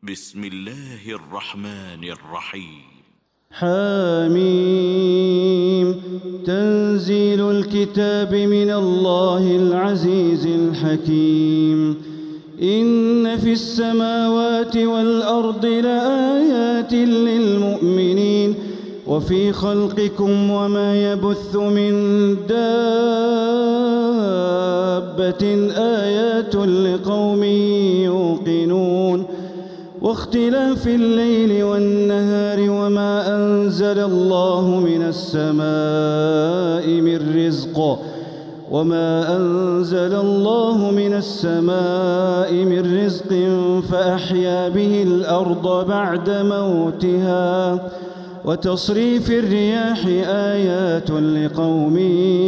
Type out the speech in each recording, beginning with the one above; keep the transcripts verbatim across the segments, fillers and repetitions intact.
بسم الله الرحمن الرحيم. حميم. تنزيل الكتاب من الله العزيز الحكيم. إن في السماوات والأرض لآيات للمؤمنين وفي خلقكم وما يبث من دابة آيات لقوم يوقنون. واختلاف الليل والنهار وما أنزل الله من السماء من رزق وما أنزل الله من السماء من رزق فأحيا به الأرض بعد موتها وتصريف الرياح آيات لقوم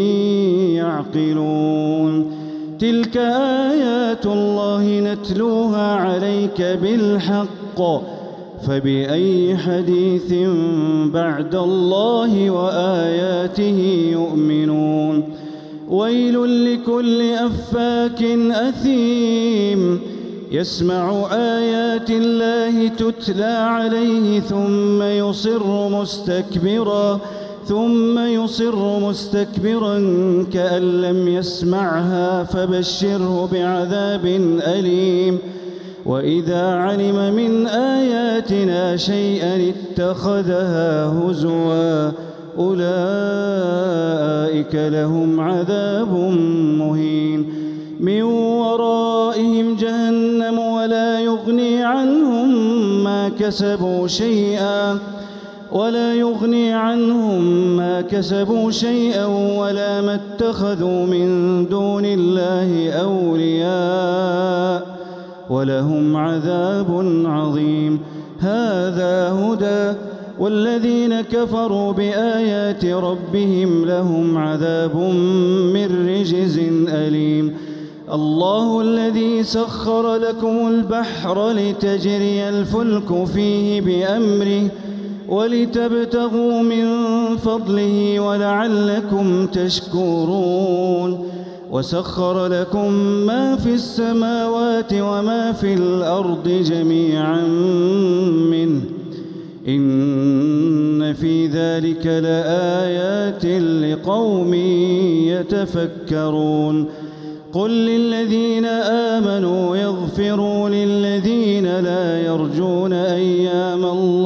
يعقلون. تلك آيات الله نتلوها عليك بالحق فبأي حديث بعد الله وآياته يؤمنون. ويل لكل أفاك أثيم يسمع آيات الله تتلى عليه ثم يصر مستكبرا ثم يصر مستكبرا كأن لم يسمعها فبشره بعذاب أليم. وإذا علم من آياتنا شيئا اتخذها هزوا أولئك لهم عذاب مهين. من ورائهم جهنم ولا يغني عنهم ما كسبوا شيئا ولا يغني عنهم ما كسبوا شيئا ولا ما اتخذوا من دون الله أولياء ولهم عذاب عظيم. هذا هدى والذين كفروا بآيات ربهم لهم عذاب من رجز أليم. الله الذي سخر لكم البحر لتجري الفلك فيه بأمره ولتبتغوا من فضله ولعلكم تشكرون. وسخر لكم ما في السماوات وما في الأرض جميعا منه إن في ذلك لآيات لقوم يتفكرون. قل للذين آمنوا يغفروا للذين لا يرجون أيام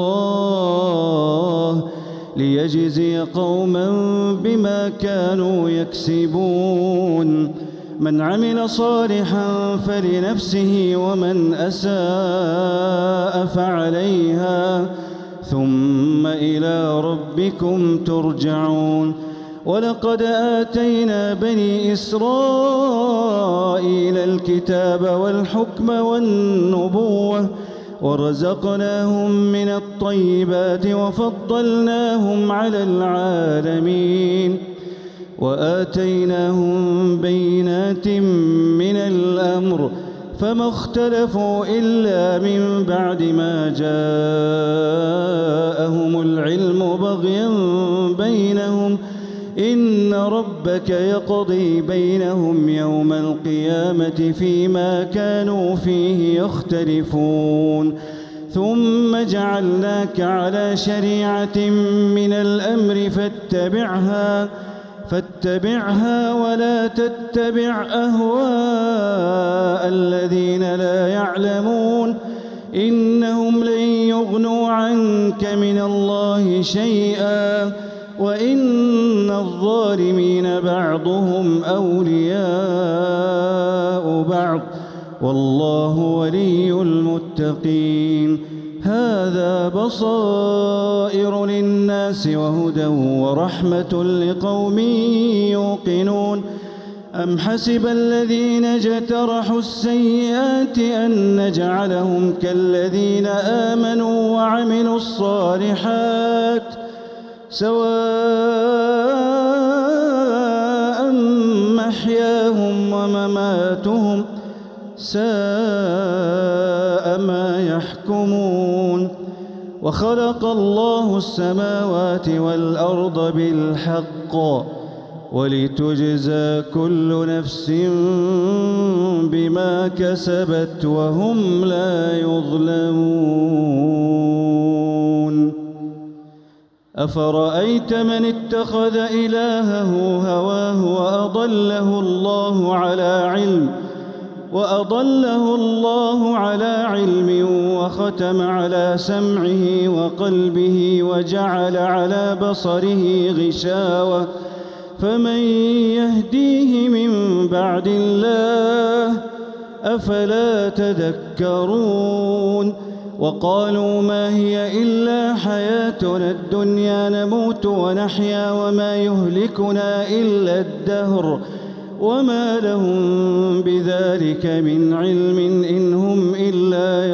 الله ليجزي قوما بما كانوا يكسبون. من عمل صالحا فلنفسه ومن أساء فعليها ثم إلى ربكم ترجعون. ولقد آتينا بني إسرائيل الكتاب والحكم والنبوة ورزقناهم من الطيبات وفضلناهم على العالمين وآتيناهم بينات من الأمر فما اختلفوا إلا من بعد ما جاءهم العلم بغيا بينهم إن ربك يقضي بينهم يوم القيامة فيما كانوا فيه يختلفون. ثم جعلناك على شريعة من الأمر فاتبعها فاتبعها ولا تتبع أهواء الذين لا يعلمون إنهم لن يغنوا عنك من الله شيئا وإن الظالمين بعضهم أولياء بعض والله ولي المتقين. هذا بصائر للناس وهدى ورحمة لقوم يوقنون. أم حسب الذين اجترحوا السيئات أن نجعلهم كالذين آمنوا وعملوا الصالحات سواء محياهم ومماتهم ساء ما يحكمون. وخلق الله السماوات والأرض بالحق ولتجزى كل نفس بما كسبت وهم لا يظلمون. أفرأيت من اتخذ إلهه هواه وأضله الله على علم وأضله الله على علم وختم على سمعه وقلبه وجعل على بصره غشاوة فمن يهديه من بعد الله أفلا تذكرون. وقالوا ما هي إلا حياتنا الدنيا نموت ونحيا وما يهلكنا إلا الدهر وما لهم بذلك من علم إن هم إلا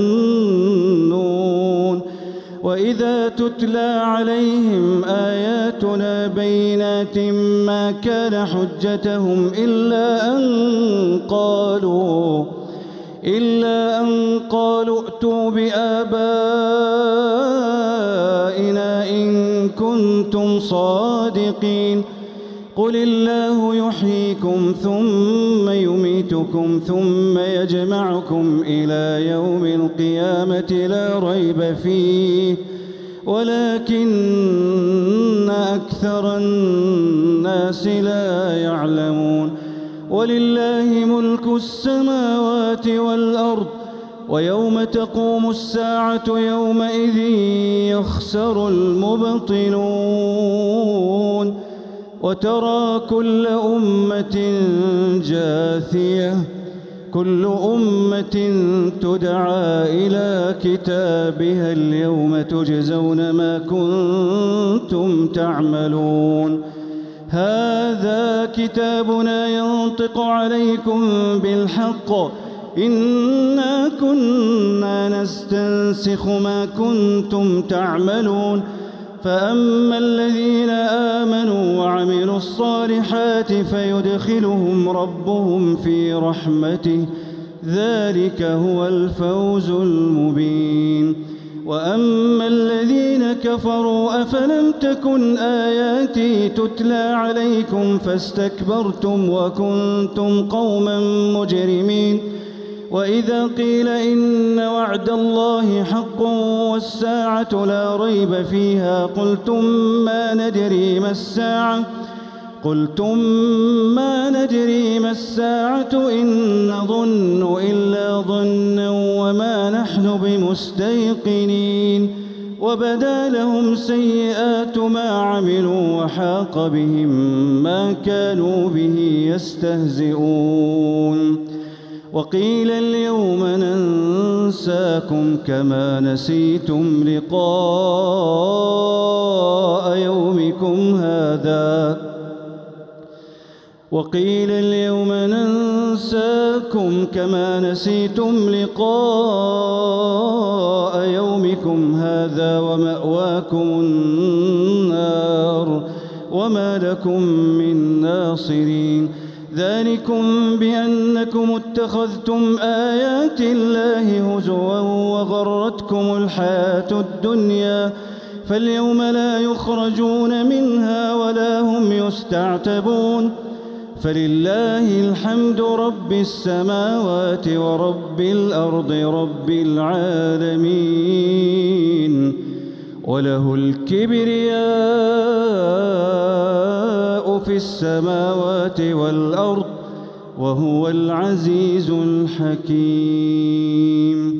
يظنون. وإذا تتلى عليهم آياتنا بينات ما كان حجتهم إلا أن قالوا إلا أن قالوا ائتوا بآبائنا إن كنتم صادقين. قل الله يحييكم ثم يميتكم ثم يجمعكم إلى يوم القيامة لا ريب فيه ولكن أكثر الناس لا يعلمون. ولله ملك السماوات والأرض ويوم تقوم الساعة يومئذ يخسر المبطلون. وترى كل أمة جاثية كل أمة تدعى إلى كتابها اليوم تجزون ما كنتم تعملون. هذا كتابنا ينطق عليكم بالحق إنا كنا نستنسخ ما كنتم تعملون. فأما الذين آمنوا وعملوا الصالحات فيدخلهم ربهم في رحمته ذلك هو الفوز المبين. وأما الذين كفروا أفلم تكن آياتي تتلى عليكم فاستكبرتم وكنتم قوما مجرمين. وإذا قيل إن وعد الله حق والساعة لا ريب فيها قلتم ما ندري ما الساعة قلتم ما ندري ما الساعة إن نظن إلا ظنا وما نحن بمستيقنين. وبدا لهم سيئات ما عملوا وحاق بهم ما كانوا به يستهزئون. وقيل اليوم ننساكم كما نسيتم لقاء يومكم هذا وقيل اليوم ننساكم كما نسيتم لقاء يومكم هذا ومأواكم النار وما لكم من ناصرين. ذلكم بأنكم اتخذتم آيات الله هزوا وغرتكم الحياة الدنيا فاليوم لا يخرجون منها ولا هم يستعتبون. فلله الحمد رب السماوات ورب الأرض رب العالمين وله الكبرياء في السماوات والأرض وهو العزيز الحكيم.